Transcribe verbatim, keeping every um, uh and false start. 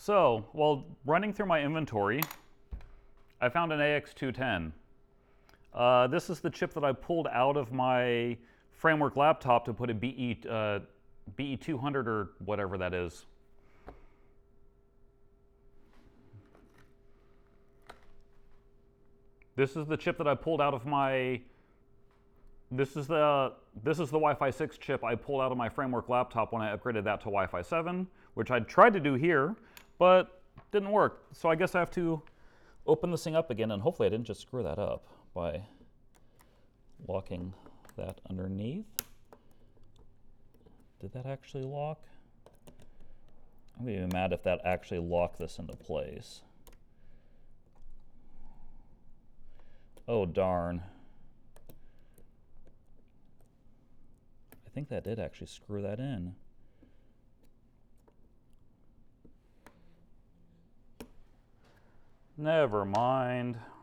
So, while running through my inventory, I found an A X two ten. Uh, this is the chip that I pulled out of my Framework laptop to put a B E, uh, B E two hundred or whatever that is. This is the chip that I pulled out of my. This is the this is the Wi-Fi six chip I pulled out of my Framework laptop when I upgraded that to Wi-Fi seven, which I tried to do here, but didn't work. So I guess I have to open this thing up again, and hopefully I didn't just screw that up by locking that underneath. Did that actually lock? I'm gonna be mad if that actually locked this into place. Oh darn. I think that did actually screw that in. Never mind.